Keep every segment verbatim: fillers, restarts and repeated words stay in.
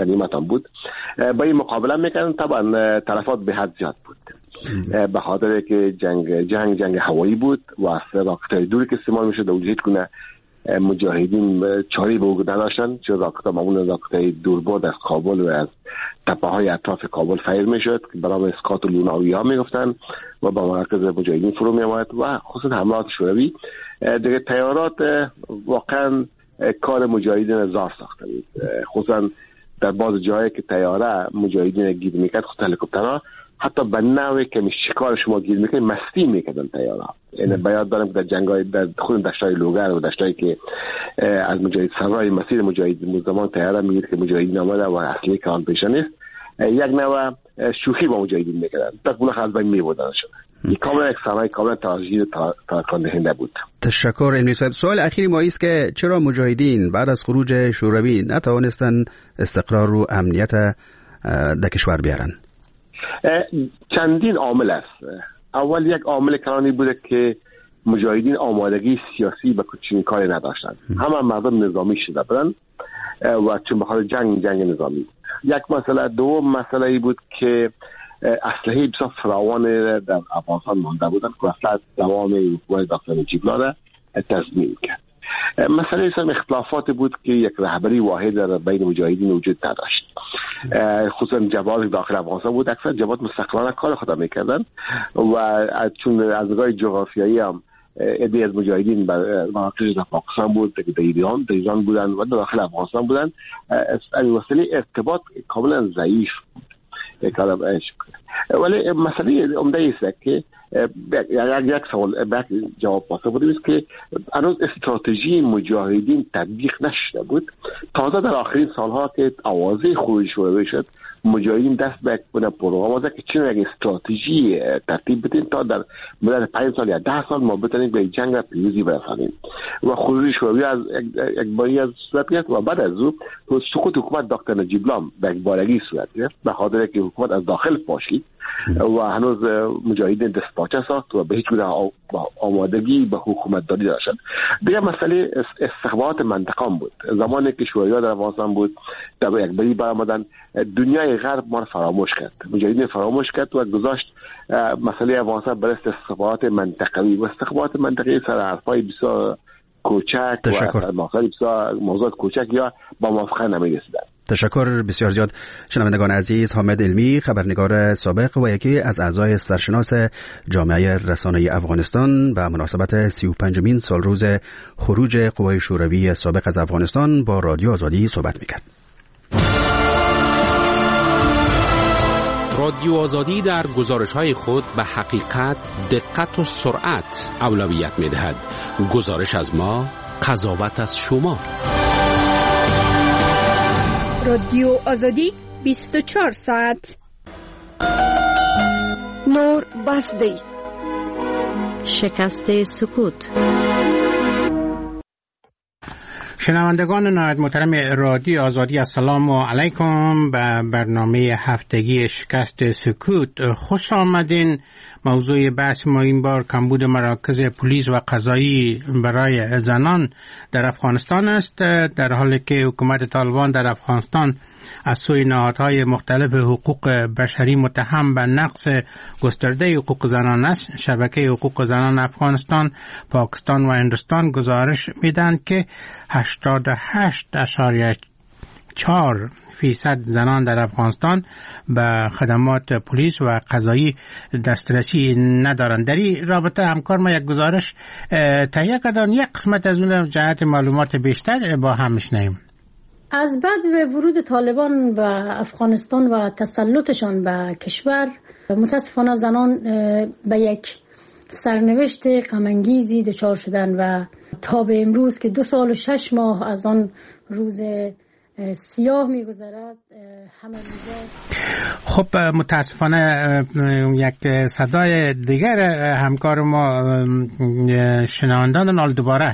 غنیمت هم بود. با این مقابله میکردن. طبعا تلفات به حد زیاد بود به خاطر که جنگ جنگ جنگ هوایی بود و راکت‌های دوری که استعمال میشد و هیچ گونه مجاهدین چاری به او نداشتن، چون راکت‌ها معمولا راکت‌های دوربرد از کابل و از تپه‌های اطراف کابل فیر میشد که برام اسکات و لوناوی ها میگفتن و با مرکز مجاهدین فرو میآمد و خصوصا حملات شوروی دیگه طیارات واقعا کار مجاهدین زار ساخته بود، خصوصا در بعض جاهایی که طیاره مجاهدین گیر میکرد، خصوصا هلیکوپترها حتی به نوعی که شکار شما گیر میکنه مستی میکردن طیاره. یعنی بیاد دارم که در جنگای در خود دشتای لوگر و دشتایی که از مجاهد سرای مسیر مجاهدین زمان طیاره میگیره که مجاهدین آمده و اصلی که آن پیش نیست، یک نوع شوخی با مجاهدین میکردن تا اون از بین میبردن شده. این کاملا یک صحنه کاملا تاجیل تاکان دهنده بود. تشکر علمی صاحب. سوال اخیری ما است که چرا مجاهدین بعد از خروج شوروی نتوانستن استقرار و امنیت در کشور بیارن؟ چندین عامل است. اول یک عامل کلانی بوده که مجاهدین آمادگی سیاسی به چنین کاری نداشتند. همه مردم نظامی شده بودند و چون به خاطر جنگ جنگ نظامی. یک مسئله. دوم مسئله ای بود که اسلحه بسیار فراوان در افغانستان مانده بودند که اصلا دوام حکومت دکتر نجیب الله را تضمین کرد. مسئله سر اختلافات بود که یک رهبری واحد در بین مجاهدین وجود نداشت، خصوصا جبهات داخل افغانستان بود. اکثر جبهات مستقلانه کار خود میکردن و چون از نگاه جغرافیایی هم عده از مجاهدین مراکزش در پاکستان بود، در ایران در ایران بودن و داخل افغانستان بودن. این وسیله ارتباط کاملا ضعیف بود. ولی مسئله عمده است که یک یک سوال بعد جواب پاسخ بودیم است که هنوز استراتژی مجاهدین تطبیق نشده بود. تازه در آخرین سالها که آوازه خروج شروع شد، مجاهدین دست به یک پروگرام آورده که چون یک استراتژی ترتیب بدیم تا در مدت پنج سال یا ده سال ما بتونیم به جنگ را پیروزی برسانیم و خروج شوروی از یک باری از صورت گرفت و بعد از او سقوط حکومت دکتر نجیب الله به یک بارگی صورت گرفت به خاطر که حکومت از داخل پاشید و هنوز مجاهدین دست پاچه ساخت و به هیچ گونه آمادگی به حکومت داری داشتند. دیگه مسئله استخبارات منطقه بود. زمانی که شوروی‌ها در افغانستان بود در یک باری برآمدن، دنیای غرب ما را فراموش کرد، مجاهدین فراموش کرد و گذاشت مسئله افغانستان برای استخبارات منطقه‌ای و استخبارات منطقه‌ای سر حرفای بسیار کوچک و مسائل بسیار موضوعات کوچک یا با موافقه نمی‌رسیدند. تشکر بسیار زیاد. شنوندگان عزیز، حامد علمی، خبرنگار سابق و یکی از اعضای سرشناس جامعه رسانه‌ای افغانستان به مناسبت سی و پنجمین سالروز خروج قوای شوروی سابق از افغانستان با رادیو آزادی صحبت می‌کرد. رادیو آزادی در گزارش‌های خود به حقیقت، دقت و سرعت اولویت می‌دهد. گزارش از ما، قضاوت از شما. رادیو آزادی بیست و چهار ساعت. نور بسدی. شکست سکوت. شنوندگان نهایت محترم رادیو آزادی، السلام علیکم. به برنامه هفتگی شکست سکوت خوش آمدین. موضوع بحث ما این بار کمبود مراکز پلیس و قضایی برای زنان در افغانستان است، در حالی که حکومت طالبان در افغانستان از سوی نهادهای مختلف حقوق بشری متهم به نقض گسترده حقوق زنان است. شبکه حقوق زنان افغانستان، پاکستان و هندوستان گزارش میدن که هشتاد و هشت اشاریه چهار فیصد زنان در افغانستان به خدمات پلیس و قضایی دسترسی ندارند. در این رابطه همکار ما یک گزارش تهیه کردن، یک قسمت از اون جهت معلومات بیشتر با هم میشنویم. از بعد ورود طالبان به افغانستان و تسلطشان به کشور، متاسفانه زنان به یک سرنوشت غم‌انگیزی دچار شدن و تا به امروز که دو سال و شش ماه از آن روز سیاه می‌گذرد همه روزا. خب متاسفانه یک صدای دیگر همکار ما شنوندگان نال دوباره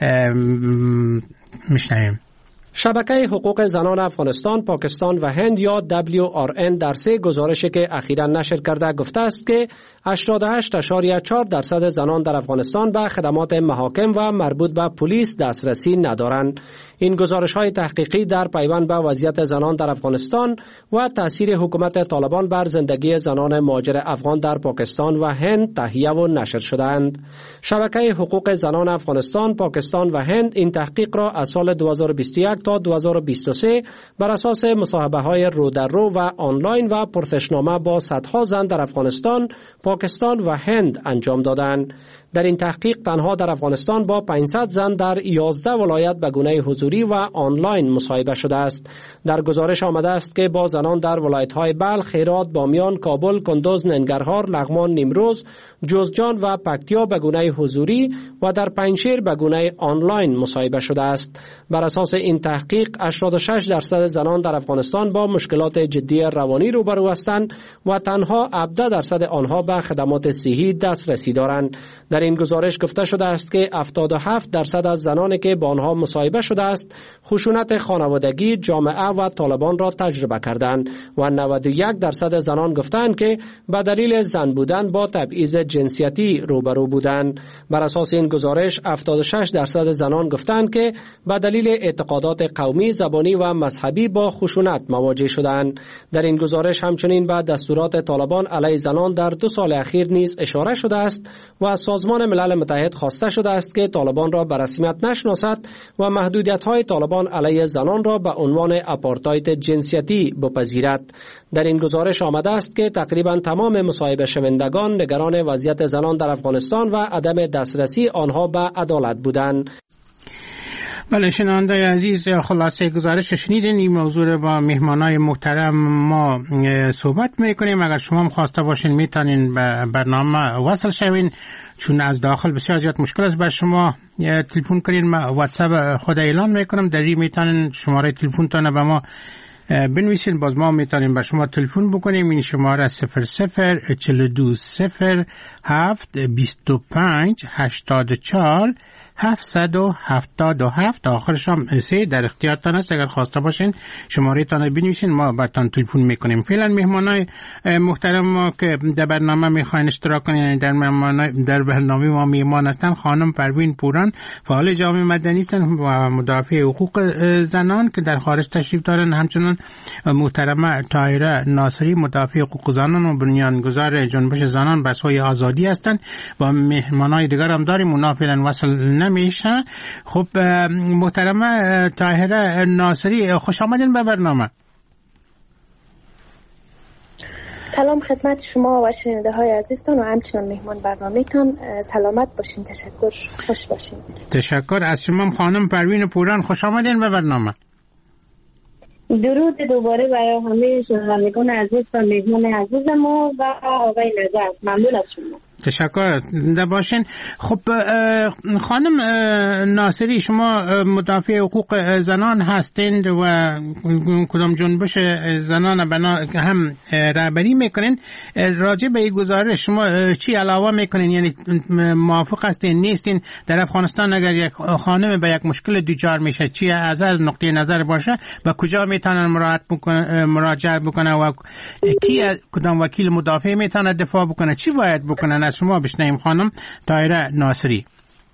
میشنویم. شبکه حقوق زنان افغانستان، پاکستان و هند یا دبلیو آر ان در سه گزارشی که اخیراً نشر کرده گفته است که هشتاد و هشت اشاریه چهار درصد زنان در افغانستان به خدمات محاکم و مربوط به پلیس دسترسی ندارند. این گزارش‌های تحقیقی در پیوند به وضعیت زنان در افغانستان و تأثیر حکومت طالبان بر زندگی زنان مهاجر افغان در پاکستان و هند تهیه و نشر شدند. شبکه حقوق زنان افغانستان، پاکستان و هند این تحقیق را از سال دو هزار و بیست و یک تا دو هزار و بیست و سه بر اساس مصاحبه‌های رو در رو و آنلاین و پرسشنامه با صدها زن در افغانستان، پاکستان و هند انجام دادند. در این تحقیق تنها در افغانستان با پانصد زن در یازده ولایت به گونه حضوری و آنلاین مصاحبه شده است. در گزارش آمده است که با زنان در ولایت‌های بلخ، هرات، بامیان، کابل، کندوز، ننگرهار، لغمان، نیمروز، جوزجان و پکتیا به گونه حضوری و در پنجشیر به گونه آنلاین مصاحبه شده است. بر اساس این تحقیق هشتاد و شش درصد زنان در افغانستان با مشکلات جدی روانی روبرو هستند و تنها هفده درصد آنها به خدمات صحی دسترسی دارند. در این گزارش گفته شده است که هفتاد و هفت درصد از زنانی که با آنها مصاحبه شده است خشونت خانوادگی، جامعه و طالبان را تجربه کردند و نود و یک درصد زنان گفتند که به دلیل زن بودن با تبعیض جنسیتی روبرو بودند. بر اساس این گزارش هفتاد و شش درصد زنان گفتند که به دلیل اعتقادات قومی، زبانی و مذهبی با خشونت مواجه شدند. در این گزارش همچنین به دستورات طالبان علیه زنان در دو سال اخیر نیز اشاره شده است و از سازمان ملل متحد خواسته شده است که طالبان را به رسمیت نشناسد و محدودیت‌های طالبان علیه زنان را به عنوان آپارتاید جنسیتی بپذیرد. در این گزارش آمده است که تقریبا تمام مصاحبه شوندگان نگران وضعیت زنان در افغانستان و عدم دسترسی آنها به عدالت بودند. بله شنونده عزیز، خلاصه گزارش شنیدین. این موضوع رو با مهمانای محترم ما صحبت میکنیم. اگر شما هم خواسته باشین میتونین به برنامه وصل شوین، چون از داخل بسیار زیاد مشکل است بر شما تلفن کنین. ما واتساپ خود اعلان میکنم، در این میتونین شماره تلفن تانه به ما بنویسین، باز ما میتونیم به شما تلفن بکنیم. این شماره صفر صفر چهل و دو صفر هفت بیست و پنج هشتاد و چهار هفتصد و هفتاد و هفت، آخرش هم سه در اختیارتان است. اگر خواسته باشین شماره تان بنویسین، ما برتان تلفن میکنیم. فعلا مهمانای محترم ما که در برنامه میخواین اشتراک کنین در در برنامه ما میهمان هستن خانم پروین پوران، فعال جامعه مدنی هستند و مدافع حقوق زنان که در خارج تشریف دارن. همچنین محترمه طاهره ناصری، مدافع حقوق زنان و بنیانگذار جنبش زنان به سوی آزادی هستند و مهمانای دیگر هم داریم، اونا فعلا وصل نمیشه. خب محترمه طاهره ناصری، خوش آمدین به برنامه. سلام خدمت شما و شنونده های عزیزتان و همچنان مهمان برنامه‌تان. سلامت باشین، تشکر، خوش باشین. تشکر از شما خانم پروین پوران، خوش آمدین به برنامه. درود دوباره برای همه شنوندگان عزیز و مهمان عزیز ما و آقای نجات، ممنون از شما. تشکر ده باشین. خب خانم ناصری، شما مدافع حقوق زنان هستین و کدام جنبش زنان بنا هم رهبری میکنین. راجع به این گزارش شما چی علاوه میکنین؟ یعنی موافق هستین نیستین در افغانستان اگر یک خانم به یک مشکل دوچار میشه چی از نقطه نظر باشه و کجا میتونن مراجعه بکنه مراجعه بکنه و کی کدام وکیل مدافع میتونه دفاع بکنه، چی باید بکنن؟ از شما بشنویم خانم طاهره ناصری.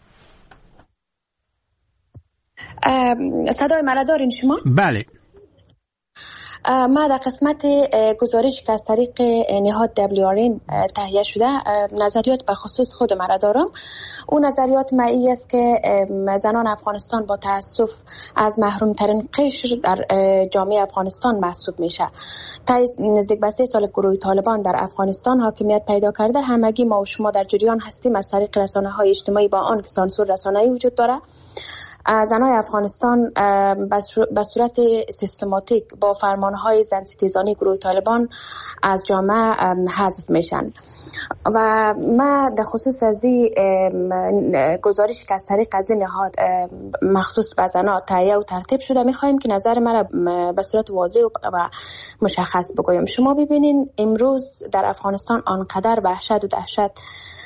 صدای مرا دارین شما؟ بله. ما در قسمت گزارش که از طریق نهاد دبلیو آر ان تهیه شده نظریات به خصوص خود مرا دارم. اون نظریات معی است که زنان افغانستان با تأسف از محروم ترین قشر در جامعه افغانستان محسوب میشه. تا نزدیک به سه سال گروه طالبان در افغانستان حاکمیت پیدا کرده، همگی ما و شما در جریان هستیم از طریق رسانه های اجتماعی با آن که سانسور رسانه‌ای وجود داره. زنای افغانستان به صورت سیستماتیک با فرمانهای زن ستیزانی گروه طالبان از جامعه حذف میشن و ما در خصوص از این گزارشی که از طریق از این نهاد مخصوص به زنها تهیه و ترتیب شده میخوایم که نظر من به صورت واضح و مشخص بگویم. شما ببینین امروز در افغانستان آنقدر وحشت و دهشت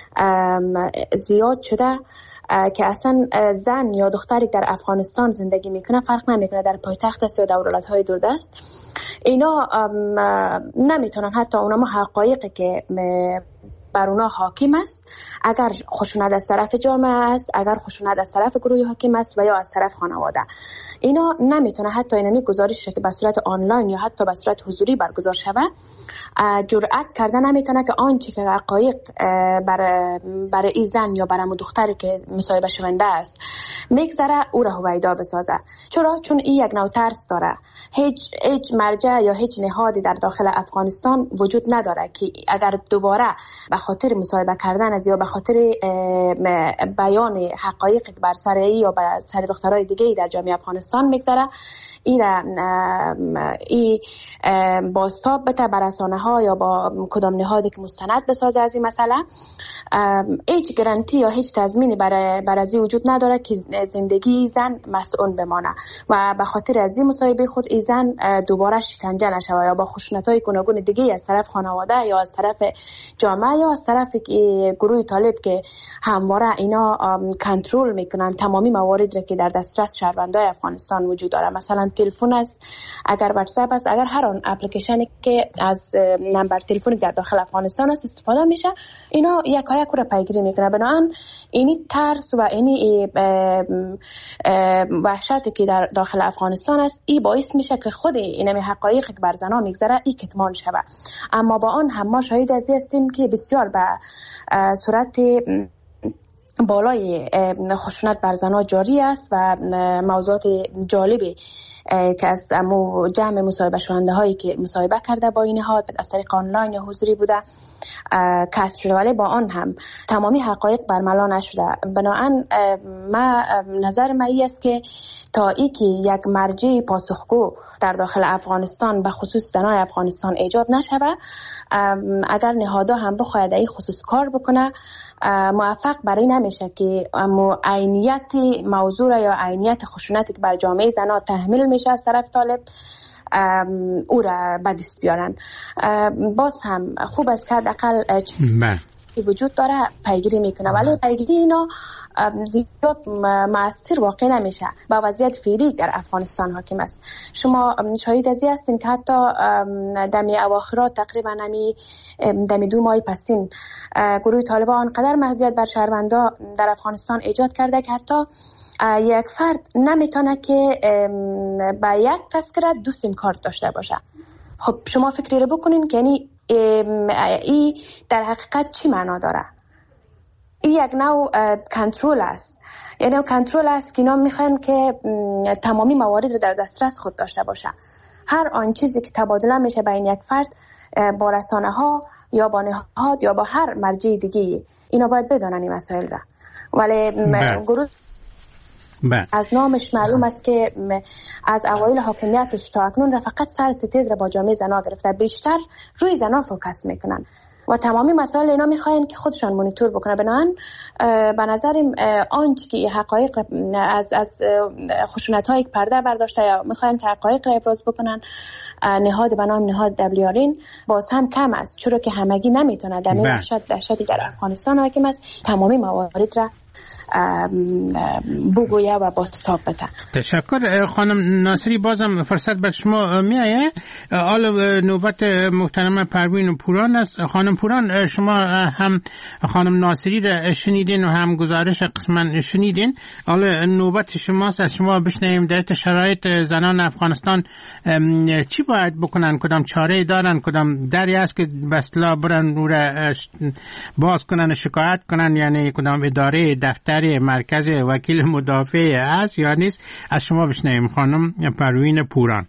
زیاد شده که اصلا زن یا دختری در افغانستان زندگی میکنه فرق نمیکنه در پایتخت است یا در ولایت‌های دوردست، اینا نمیتونن حتی اونها حقایقی که بر اونا حاکم است، اگر خشونت از طرف جامعه است، اگر خشونت از طرف گروه حاکم است و یا از طرف خانواده، اینا نمیتونه حتی اینمی گزارش که به صورت آنلاین یا حتی به صورت حضوری برگزار شود جرأت کرده نمیتونه که آنچه که حقایق برای برای این زن یا برای دختری که مصاحبه شونده است میگذره او را هویدا بسازه. چرا؟ چون این یک نوع ترس داره. هیچ هیچ مرجع یا هیچ نهادی در داخل افغانستان وجود نداره که اگر دوباره به خاطر مصاحبه کردن از یا به خاطر بیان حقایق بر سر ای یا بر سر دخترای دیگه در جامعه افغانستان میگذره این ای بازتاب بده بر رسانه ها یا با کدام نهادی که مستند بسازه از این مسئله. هیچ گارانتی یا هیچ تضمینی برای برای از وجود نداره که زندگی زن مسئول بمانه و به خاطر از این مصاحبه خود این زن دوباره شکنجه نشه یا با خشونت‌های گوناگون دیگه از طرف خانواده یا از طرف جامعه یا از طرف گروه طالب که همواره اینا کنترل میکنن تمامی موارد را که در دسترس شهروندان افغانستان وجود داره. مثلا تلفن است، اگر واتساپ است، اگر هر آن اپلیکیشنی که از نمبر تلفنی در داخل افغانستان است استفاده میشه، اینا یک یک رو پیگیری میکنه. بنابراین اینی ترس و اینی وحشتی که در داخل افغانستان است ای باعث میشه که خود اینمی حقایق که بر زنا میگذره ای کتمان شود. اما با آن هم ما شاهد از هستیم که بسیار به صورت بالای خشونت بر زنا جاری است و موضوعات جالبی که از جمع مصاحبه شونده هایی که مصاحبه کرده با این نهاد از طریق آنلاین یا حضوری بوده کسب شده، ولی با آن هم تمامی حقایق برملا نشده. بنابراین ما نظر من این است که تا ای که یک مرجع پاسخگو در داخل افغانستان به خصوص زنان افغانستان ایجاد نشود، اگر نهادها هم بخواهد این خصوص کار بکنه موفق برای نمیشه که عینیت موضوع یا عینیت خشونتی که بر جامعه زنان تحمیل میشه از طرف طالب او را به دست بیارن. باز هم خوب است که حداقل وجود داره پیگیری میکنه، ولی پیگیری اینا زیاد مؤثر واقع نمیشه با وضعیت فعلی در افغانستان حاکم است. شما شاهد از این هستین که حتی دمی اواخرات تقریبا نمی دمی دو ماه پسین گروه طالبان آنقدر محدودیت بر شهروندا در افغانستان ایجاد کرده که حتی یک فرد نمیتونه که با یک تذکره دو سیم کارت داشته باشه. خب شما فکری رو بکنین که یعنی ای در حقیقت چی معنا داره؟ این یک نوع کنترل است، یعنی کنترل است که اینا میخوان که تمامی موارد رو در دسترس خود داشته باشه. هر آن چیزی که تبادله میشه بین یک فرد با رسانه ها یا با نهاد یا با هر مرجع دیگه، اینا باید بدونن این مسائل را. ولی گروه بله. از نامش معلوم است که از اوایل حاکمیتش تا اکنون فقط سر ستیز را با جامعه زنا گرفته، بیشتر روی زنا فوکس میکنن و تمامی مسائل اینا میخواین که خودشان مانیتور بکنن. بنابراین به نظرم آنچه که حقایق از از خشونت هایی که پرده برداشته یا میخواین که حقایق را ابراز بکنن نهاد به نام نهاد دبلیارین باز هم کم است، چرا که همگی نمیتونه در این دهشت دهشتی در افغانستان حاکم است تمامی موارد را بگویه و بازتاب بده. تشکر خانم ناصری. بازم فرصت بر شما میایه. حالا نوبت محترم پروین پوران است. خانم پوران، شما هم خانم ناصری را شنیدین و هم گزارش قسمن شنیدین. حالا نوبت شماست، از شما بشنویم در شرایط زنان افغانستان چی باید بکنن، کدام چاره دارن، کدام دری است که بسلا برن رو را باز کنن و شکایت کنن، یعنی کدام اداره دفتر مرکز وکیل مدافع است یا نیست؟ از شما بشنویم خانم پروین پوران.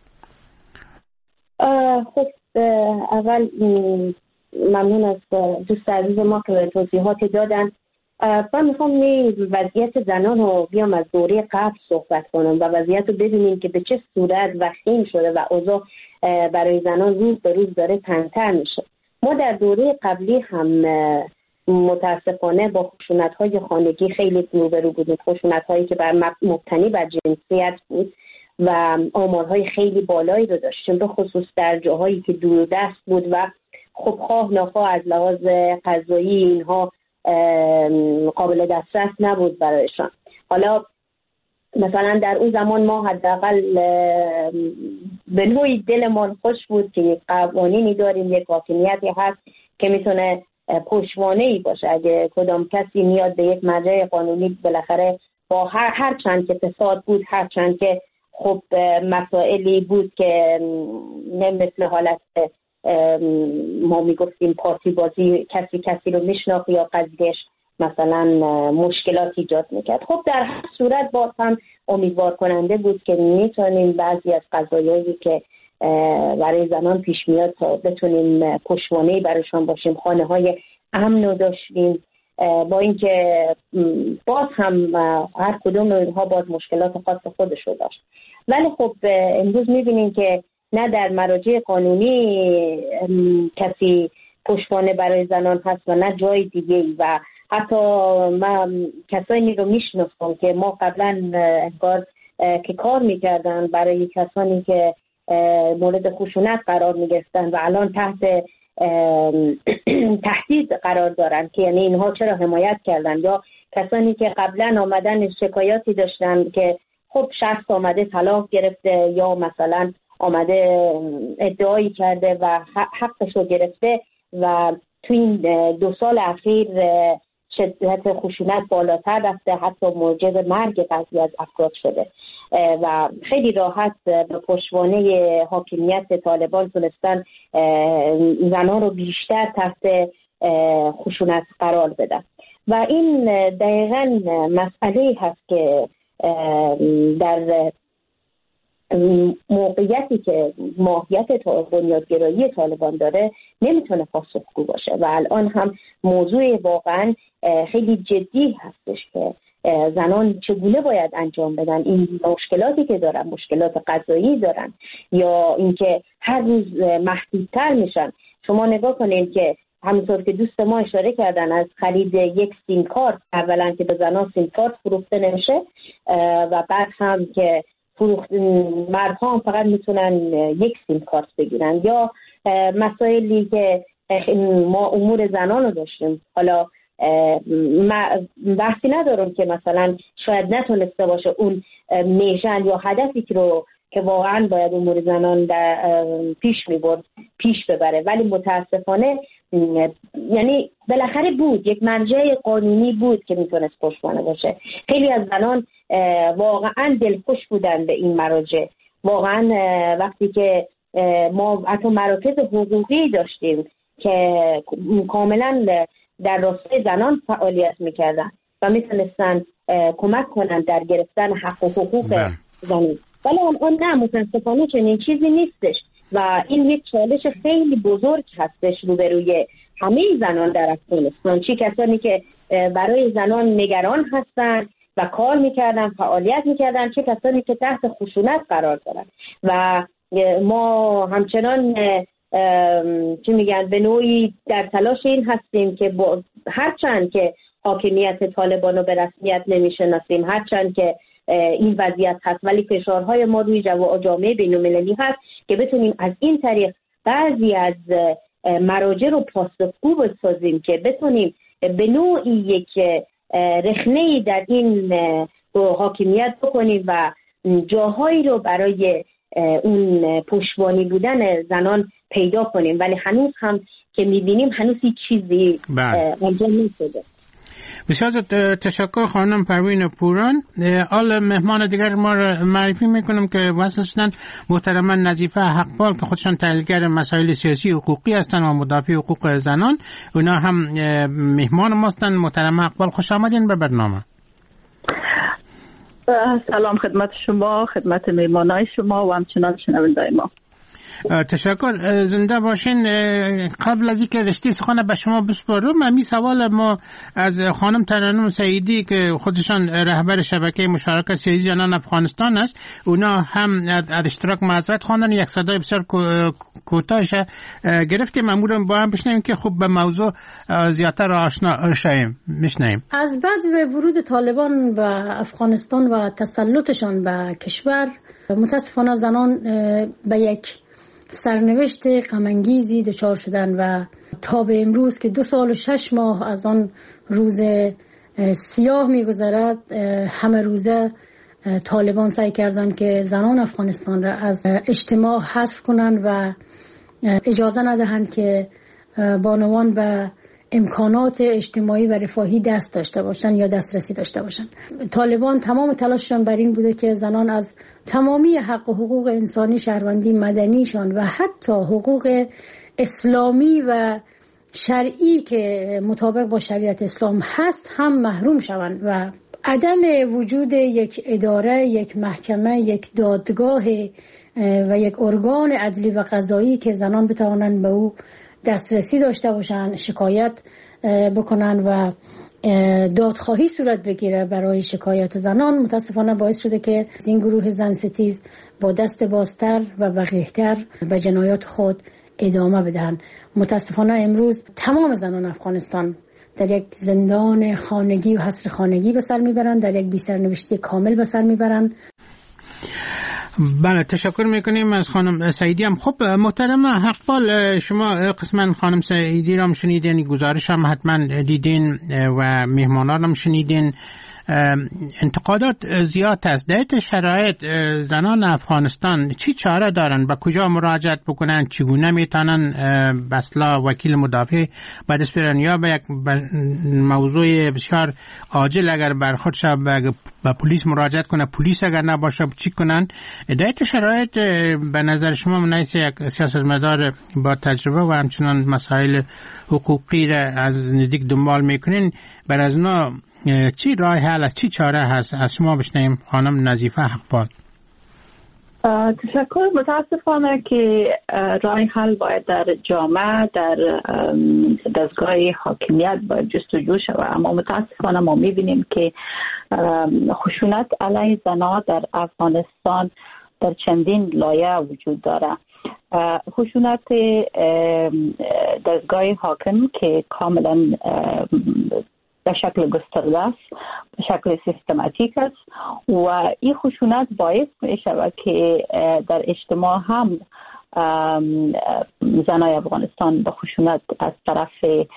خب اول ممنون از دوست عزیز ما که توضیحات دادن. من میخوام وضعیت زنان رو بیام از دوره قبل صحبت کنم و وضعیت رو ببینیم که به چه صورت وخیم شده و اوضاع برای زنان روز به روز داره تنگ‌تر میشه. ما در دوره قبلی هم متاسفانه با خشونت‌های خانگی خیلی روبرو بودیم، خشونت‌هایی که بر مبتنی بر جنسیت بود و آمارهای خیلی بالایی رو داشتیم، به خصوص در جاهایی که دوردست بود و خب خواه ناخواه از لحاظ قضایی اینها قابل دسترس نبود برایشان. حالا مثلا در اون زمان ما حداقل به نوعی دلمان خوش بود که قوانینی داریم، یک حاکمیتی هست که میتونه پشتوانه‌ای باشه. اگه کدام کسی میاد به یک مرجع قانونی بالاخره با هر هر چند که فساد بود، هر چند که خب مسائلی بود که نه مثل حالت ما میگفتیم پارتی بازی، کسی کسی رو میشناخت یا قضیهش مثلا مشکلات ایجاد میکرد. خب در هر صورت باز هم امیدوار کننده بود که میتونیم بعضی از قضایایی که برای زنان پیش میاد تا بتونیم پشتوانه‌ای برایشان باشیم. خانه های امن رو داشتیم، با اینکه باز هم هر کدوم اونها باز مشکلات خاص خودش رو داشت، ولی خب امروز میبینیم که نه در مراجع قانونی کسی پشتوانه برای زنان هست و نه جای دیگه. و حتی من کسانی رو میشناسم که ما قبلا انگار که کار میکردن برای کسانی که مورد خشونت قرار میگرفتن و الان تحت تهدید قرار دارن که یعنی اینها چرا حمایت کردن، یا کسانی که قبلا آمدن شکایاتی داشتن که خب شخص آمده طلاق گرفته یا مثلا آمده ادعایی کرده و حقش رو گرفته و تو این دو سال اخیر شدت خشونت بالاتر رفته، حتی موجب مرگ بعضی از افراد شده و خیلی راحت به پشتوانه حاکمیت طالبان تونستن زنان رو بیشتر تحت خشونت قرار بدن. و این دقیقاً مسئله هست که در موقعیتی که ماهیت بنیادگرایی طالبان داره نمیتونه پاسخگو باشه و الان هم موضوع واقعا خیلی جدی هستش که زنان چگونه باید انجام بدن. این مشکلاتی که دارن، مشکلات غذایی دارن یا اینکه هر روز محدودتر میشن. شما نگاه کنین که همونطور که دوست ما اشاره کردن از خرید یک سیم کارت، اولا که به زنان سیم کارت فروخته نمیشه و بعد هم که فروخت مردها هم فقط میتونن یک سیم کارت بگیرن، یا مسائلی که ما امور زنان رو داشتیم. حالا بحثی ندارم که مثلا شاید نتونسته باشه اون میشن یا هدفی که رو که واقعا باید امور زنان در پیش میبرد پیش ببره، ولی متاسفانه یعنی بالاخره بود یک مرجع قانونی بود که میتونست پشتوانه باشه. خیلی از زنان واقعا دلخوش بودن به این مراجع. واقعا وقتی که ما حتی مراکز حقوقی داشتیم که کاملا در راستای زنان فعالیت میکردن و میتونستن کمک کنن در گرفتن حق و حقوق زنان، ولی الان نه، متاسفانه چنین چیزی نیستش و این یک چالش خیلی بزرگ هستش روبروی همه زنان در افغانستان، چه کسانی که برای زنان نگران هستن و کار میکردن، فعالیت میکردن، چه کسانی که تحت خشونت قرار دارن. و ما همچنان چی میگن به نوعی در تلاش این هستیم که هرچند که حاکمیت طالبان رو به رسمیت نمیشناسیم، هرچند که این وضعیت هست، ولی فشارهای ما روی جامعه بین‌المللی هست که بتونیم از این طریق بعضی از مراجع رو پاسخگو بسازیم که بتونیم به نوعی یک رخنه‌ای در این حاکمیت بکنیم و جاهایی رو برای اون پشتوانه بودن زنان پیدا کنیم. ولی هنوز هم که می‌بینیم هنوز هیچ چیزی انجام نشده. بسیار تشکر خانم پروین پوران. آل مهمان دیگر ما را معرفی میکنم که وصل شدن محترما نظیفه حقپال که خودشان تحلیلگر مسائل سیاسی حقوقی هستند و مدافع حقوق زنان. اونا هم مهمان ما هستند. محترم حقپال خوش آمدین به برنامه. سلام خدمت شما، خدمت مهمانای شما و همچنان شنوندای ما. تشکر، زنده باشین. قبل از اینکه رشته سخن به شما بسپارم، همین سوال ما از خانم ترنم سعیدی که خودشان رهبر شبکه مشارکت سیاسی زنان افغانستان است، اونا هم از اشتراک معذرت خواندن، یک صدای بسیار کوتاهش گرفتیم. امورم با هم بشنویم که خب به موضوع زیادتر آشنا شویم. میشنویم. از بعد به ورود طالبان به افغانستان و تسلطشان به کشور، متاسفانه زنان به یک سرنوشت غم‌انگیزی دچار شدن و تا به امروز که دو سال و شش ماه از آن روز سیاه می‌گذرد، همه روزه طالبان سعی کردند که زنان افغانستان را از اجتماع حذف کنند و اجازه ندهند که بانوان به امکانات اجتماعی و رفاهی دست داشته باشن یا دسترسی داشته باشن. طالبان تمام تلاششان بر این بوده که زنان از تمامی حق و حقوق انسانی، شهروندی، مدنیشان و حتی حقوق اسلامی و شرعی که مطابق با شریعت اسلام هست هم محروم شوند و عدم وجود یک اداره، یک محکمه، یک دادگاه و یک ارگان عدلی و قضایی که زنان بتوانند به او دسترسی داشته باشند، شکایت بکنن و دادخواهی صورت بگیره برای شکایت زنان، متاسفانه باعث شده که این گروه زن ستیز با دست بازتر و وقیحتر به جنایات خود ادامه بدهند. متاسفانه امروز تمام زنان افغانستان در یک زندان خانگی و حصر خانگی به سر میبرند، در یک بی سرنوشتی کامل به سر میبرند. بله، تشکر میکنیم از خانم سعیدی هم. خب محترم حقپال، شما قسما خانم سعیدی را هم شنیدین، گزارش هم حتما دیدین و مهمانان هم شنیدین. انتقادات زیاد است. در شرایط زنان افغانستان چی چاره دارن؟ به کجا مراجعت بکنن؟ چگونه میتونن بسلا وکیل مدافع به دست بیارن یا به یک موضوع بسیار عاجل اگر برخورد شد به پلیس مراجعت کنه، پلیس اگر نباشه چی کنن؟ در شرایط به نظر شما منیس یک سیاستمدار با تجربه و همچنان مسائل حقوقی را از نزدیک دنبال میکنین، بر از اونا چی راه حل است، چی چاره هست؟ از شما بشنویم خانم نظیفه حقپال. تشکر. متاسفانه که راه حل باید در جامعه، در دستگاه حاکمیت باید جستجو شود، اما متاسفانه ما میبینیم که خشونت علیه زنان در افغانستان در چندین لایه وجود داره. خشونت دستگاه حاکم که کاملا به شکل گسترده است، به شکل سیستماتیک است و این خشونت باعث می شود که در اجتماع هم زنای افغانستان به خشونت از طرف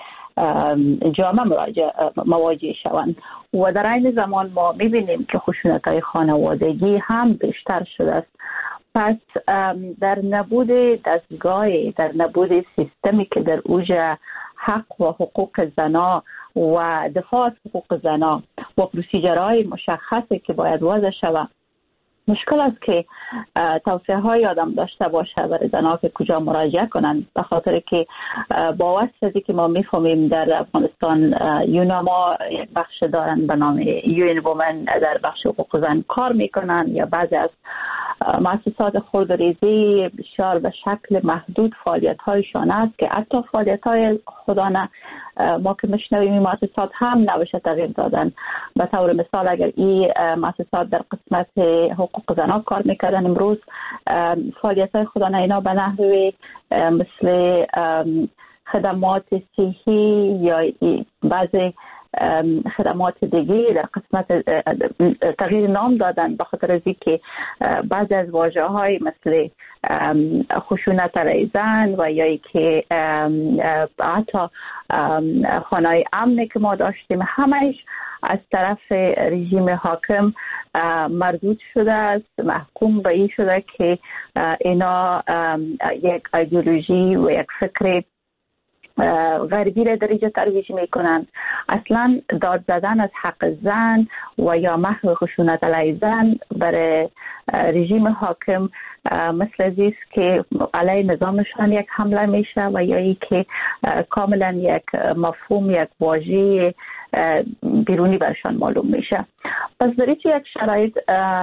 جامعه مواجه شوند و در این زمان ما میبینیم که خشونت های خانوادگی هم بیشتر شده است. پس در نبود دستگاه، در نبود سیستمی که در اوج حق و حقوق زنا و دفاع از حقوق زنا و پروسیجرهای مشخصی که باید وضع شود، مشکل است که توصیه های آدم داشته باشه برای زنها که کجا مراجعه کنند، به خاطر که با واسطه که ما میفهمیم در افغانستان یوناما یک بخش دارن به نام یون وومن در بخش حقوق زن کار میکنن، یا بعضی از مؤسسات خودریزی بسیار به شکل محدود فعالیت هایشان است که حتی فعالیت های خودانه ما که میشنویم این مؤسسات هم نباشه تغییر دادن. به طور مثال اگر این مؤسسات در قسمت حقوق زنها کار میکردن، امروز فعالیت های خودانه اینا به نحوی مثل خدمات صحی یا بعضی خدمات دیگه در قسمت تغییر نام دادن، به خاطر از اینکه بعضی از واژه‌های مثل خشونت علیه زن و یا که حتی خانه‌های امنی که ما داشتیم همهش از طرف رژیم حاکم مردود شده است، محکوم به این شده که اینا یک ایدئولوژی و یک فکر غربی را درجه ترویج میکنند. اصلا داد زدن از حق زن و یا محو خشونت علیه زن برای رژیم حاکم مثل ازیست که علیه نظامشان یک حمله میشه و یا ای که کاملا یک مفهوم، یک واژه بیرونی برشان معلوم میشه. پس در این یک شرایط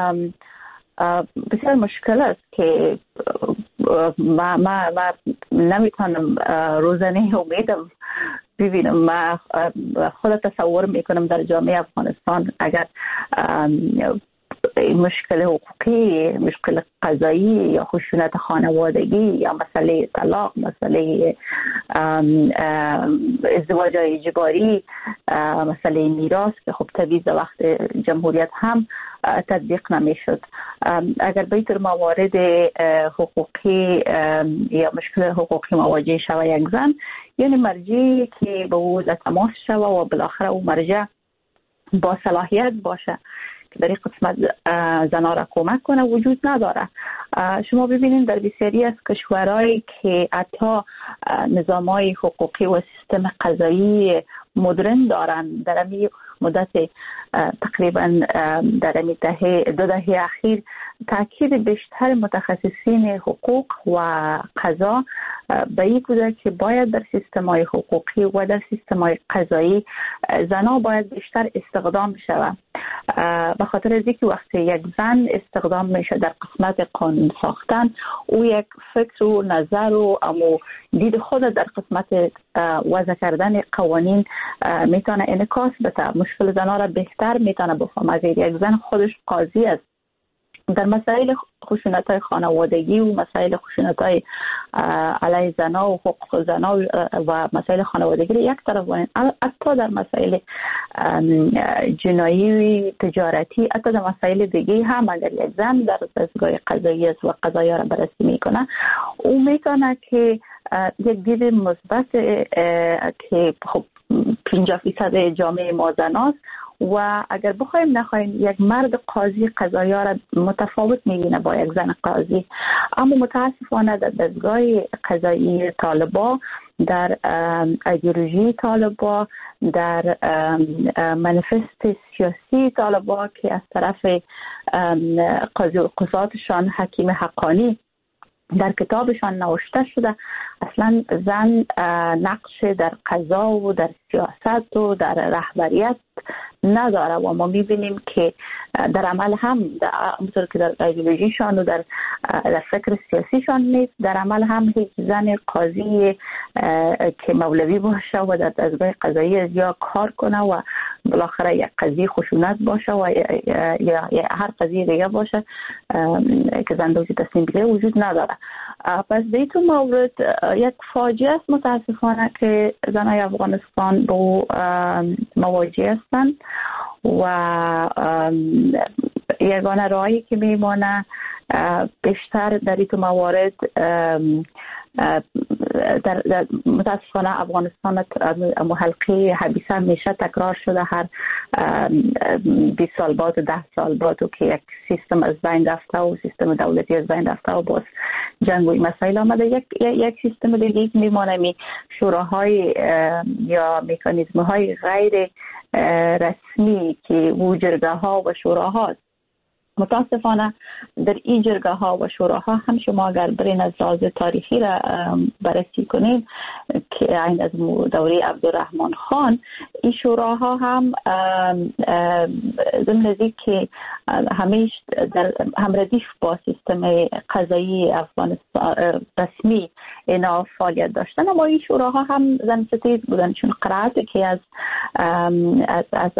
بسیار مشکل است که ما, ما, ما نمیتونم روزانه امیدم ببینم. ما خود تصور میکنم در جامعه افغانستان اگر مشکل حقوقی، مشکل قضایی یا خشونت خانوادگی یا مسئله طلاق، مسئله ازدواج اجباری، مسئله میراث که خب طبیعی در وقت جمهوریت هم تطبیق نمیشد، اگر بیتر موارد حقوقی یا مشکل حقوقی مواجه شود یک زن، یعنی مرجعی که به او تماس شود و بالاخره او مرجع با صلاحیت باشه که در این قسمت زنان را کمک کنه وجود نداره. شما ببینید در بسیاری از کشورهایی که حتی نظام‌های حقوقی و سیستم قضایی مدرن دارن، در این مدت تقریبا در این دهه دو دهه اخیر تاکید بیشتر متخصصین حقوق و قضا به این بوده که باید در سیستم‌های حقوقی و در سیستم‌های قضایی زنان باید بیشتر استخدام شود. به خاطر از اینکه وقتی یک زن استخدام میشه در قسمت قانون ساختن، او یک فکر و نظر و امو دید خود در قسمت وضع کردن قوانین میتونه انعکاس بده. مشکل زنان را بهتر میتونه بفهمه. از یک زن خودش قاضی است در مسائل خشونت‌های خانوادگی و مسائل خشونت‌های علیه زنان و حقوق زنان و مسائل خانوادگی را یک طرف بانید، حتی در مسائل جنایی و تجارتی، حتی در مسائل دیگه هم اگر یک زن در دستگاه قضایی است و قضایا را بررسی میکنه، او میتونه که یک دید مثبت که خب پنجاه فیصد جامعه ما زناست و اگر بخوایم نخوایم یک مرد قاضی قضایا را متفاوت میبینه با یک زن قاضی. اما متاسفانه در دستگاه قضایی طالبا، در ایدئولوژی طالبا، در منیفست سیاسی طالبا که از طرف قاضی و قضاتشان حکیم حقانی در کتابشان نوشته شده، اصلا زن نقش در قضا و در سیاست و در رهبریت نداره و ما میبینیم که در عمل هم همونطور که در ایدئولوژیشان و در در فکر سیاسیشان نیست، در عمل هم هیچ زن قاضی که مولوی باشه و در دستگاه قضایی یا کار کنه و بالاخره یک قضیه خشونت باشه و یا هر قضیه دیگه باشه که زن دوجی تصمیم بگیره وجود نداره. پس به این مورد یک فاجعه است متاسفانه که زنای افغانستان با مواجه هستند و یگانه راهی که میمانه بیشتر در این موارد در, در متاسفانه افغانستان حلقه حبیسه میشه تکرار شده هر بیست سال بعد و ده سال بعد و که یک سیستم از بین رفته و سیستم دولتی از بین رفته و باز جنگ و مسائل آمده. یک یک سیستم دیگه که میمانه می شوراهای یا مکانیزم های غیر رسمی که و جرگه ها و شوراها. متاسفانه در این جرگه ها و شوراها هم شما اگر برین از راز تاریخی را بررسی کنید که این از دوره عبدالرحمن خان، این شوراها هم ضمن از که همیشه در هم ردیف با سیستم قضایی افغانستان رسمی اینا فعالیت داشتن، اما این شوراها هم زن ستیز بودن، چون قرائت که از از از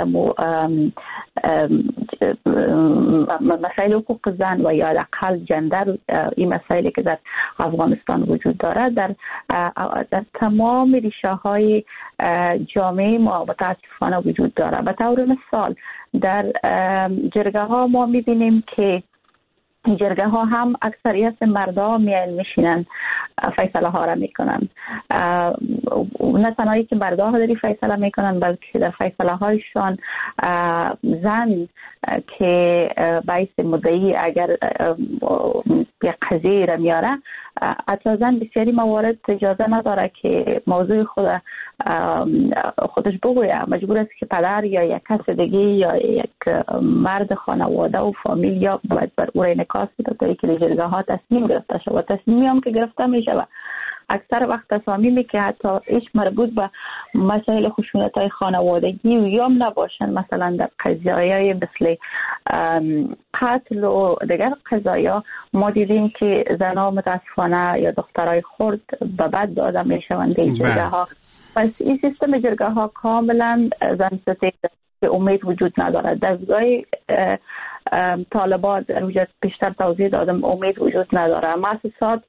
مسائل حقوق زن و یا حداقل جندر این مسائلی که در افغانستان وجود داره در در تمام ریشه های جامعه ما متاسفانه وجود داره. به طور مثال در جرگه ها ما میبینیم که جرگه ها هم اکثریت مردا میان میشینن فیصله ها را میکنن. نه تنهایی که مردا ها داری فیصله میکنن، بلکه در فیصله هایشان زن که باعث مدعی اگر یک قضیه را میاره، حتی زن بسیاری موارد اجازه نداره که موضوع خود خودش بگویه، مجبور است که پدر یا یک کس دیگه یا یک مرد خانواده و فامیل یا باید بر او را انعکاس بده تا اینکه جرگه ها تصمیم گرفته شد و تصمیمی هم که گرفته میشه و اکثر وقت تصامیمی که حتی هیچ مربوط به مسائل خشونت‌های خانوادگی و یا نباشن، مثلا در قضایای مثل قتل و دیگر قضایا ما دیدیم که زنها متاسفانه یا دخترای خرد به بد داده میشوند این جرگه ها. پس این سیستم جرگه ها کاملا زن ستیز که امید وجود نداره. دستگاه طالبان در وجود بیشتر توضیح دادم امید وجود نداره. مؤسسات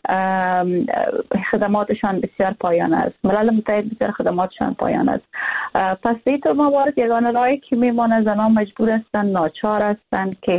خدماتشان بسیار پایان است، ملل متحد بسیار خدماتشان پایان است. پس این طور موارد یگانه راهی که میمانه زنان مجبور هستند، ناچار هستند که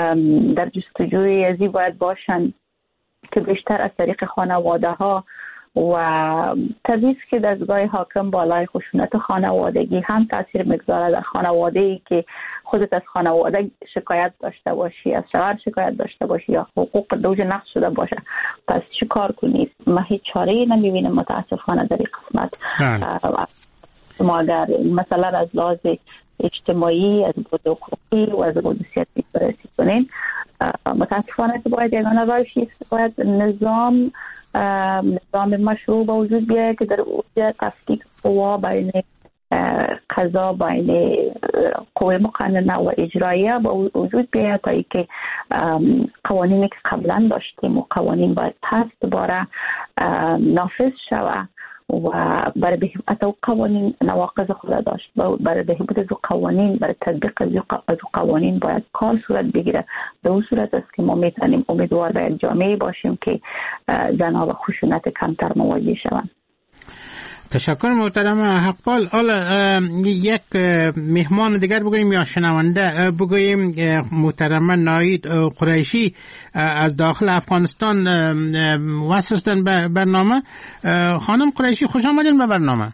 در جستجوی ازی باید باشند که بیشتر از طریق خانواده ها و طبیعی که دستگاه حاکم بالای خشونت خانوادگی هم تاثیر میگذاره در خانواده‌ای که خودت از خانواده شکایت داشته باشی، از شوهر شکایت داشته باشی یا حقوق دوج نقض شده باشه، پس چی کار کنید؟ ما هیچ چاره‌ای نمیبینیم متاسفانه در این قسمت. ما اگر مثلا از لحاظ اجتماعی، از بود حقوقی و از بود سیاسی بررسی کنیم، متاسفانه که باید یگانه راهش است، باید نظام نظام مشروع به وجود بیاید که در اوج تفکیک قوا بین قضا، بین قوه مقننه و اجراییه به وجود بیاید تا اینکه قوانینی که قبلا داشتیم و قوانین باید پس دوباره نافذ شود و برای بهبود او قوانین نواقض خود داشت، برای بهبود از قوانین، برای تطبیق از قوانین باید کار صورت بگیره. به اون صورت است که ما میتونیم امیدوار به جامعه باشیم که زنها و خشونت کمتر مواجه شوند. تشکر محترم حقپال. حالا یک مهمان دیگر بگوییم یا شنونده بگوییم. محترم ناهید قریشی از داخل افغانستان وصل هستند به برنامه. خانم قریشی خوش آمدین به برنامه.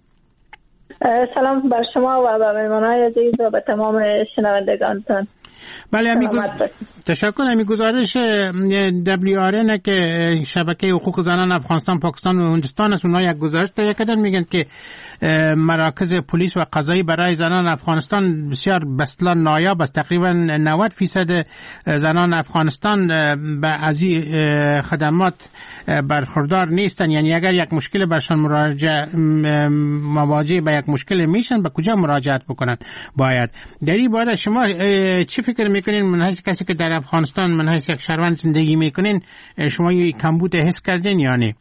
سلام بر شما و به مهمانان عزیز و به تمام شنوندگانتان. بله امی گز... تشکر. امی گزارش دبلیو آر ان که شبکه حقوق زنان افغانستان، پاکستان و هندوستان است، اونها یک گزارش تهیه کردن، میگن که مراکز پلیس و قضایی برای زنان افغانستان بسیار بسلا نایاب است. تقریبا نود فیصد زنان افغانستان به از این خدمات برخوردار نیستن. یعنی اگر یک مشکل برشان مراجعه مواجه به یک مشکل میشن، به کجا مراجعت بکنن؟ باید در این باره شما چی فکر میکنین؟ من حیث کسی که در افغانستان، من حیث یک شهروند زندگی میکنین، شما یه کمبود حس کردین یا نه؟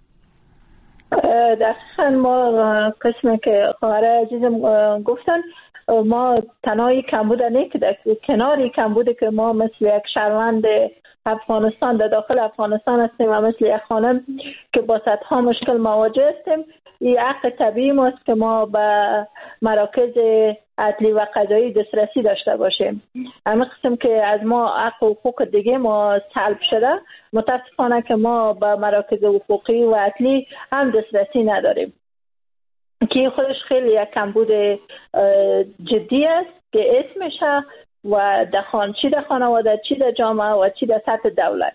دقیقا ما قسمی که خواهر عزیزم گفتن، ما تنهایی کمبود نه که در کناری کمبود که ما مثل یک شهروند افغانستان در داخل افغانستان هستیم و مثل یک خانم که با صدها مشکل مواجه هستیم، این حق طبیعی ماست که ما به مراکز عدلی و قضایی دسترسی داشته باشیم. همین قسم که از ما حق و حقوق دیگه ما سلب شده، متاسفانه که ما به مراکز حقوقی و عدلی هم دسترسی نداریم، که خودش خیلی یک کمبود جدی است که اسمشه و دخان چی در خانواده، چی در جامعه و چی در سطح دولت.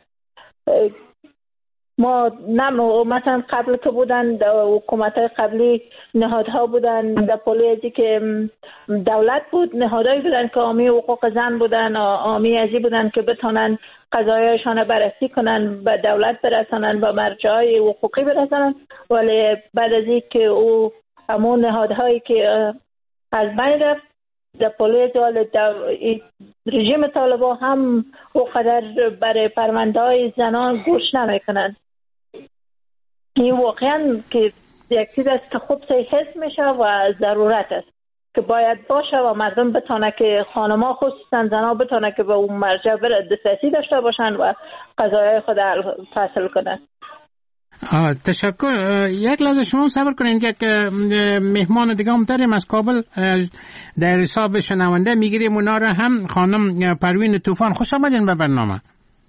ما نم مثلا قبل که بودن در حکومت‌های قبلی نهادها بودن، در پلیسی که دولت بود نهادهایی بودن که حامی حقوق زن بودن، حامی ازی بودن که بتونن قضایایشان بررسی کنن، به دولت برسانن، به مرجعهای حقوقی برسانن. ولی بعد از این که او همون نهادهایی که از بین رفت، در پلیس ولی رژیم طالبان هم اونقدر برای پرونده های زنان گوش نمیکنن. این واقعا که یک چیز است که خوب حس میشه و ضرورت است که باید باشه و مردم بتونه که خانم‌ها خصوصا زنها بتونه که به اون مرجع دسترسی داشته باشن و قضایای خود فصل کنن. آه تشکر. یک لحظه شما صبر کنین، یک مهمان دیگه هم داریم از کابل در حساب شنونده میگیریم اونا رو هم. خانم پروین طوفان خوش آمدین به برنامه.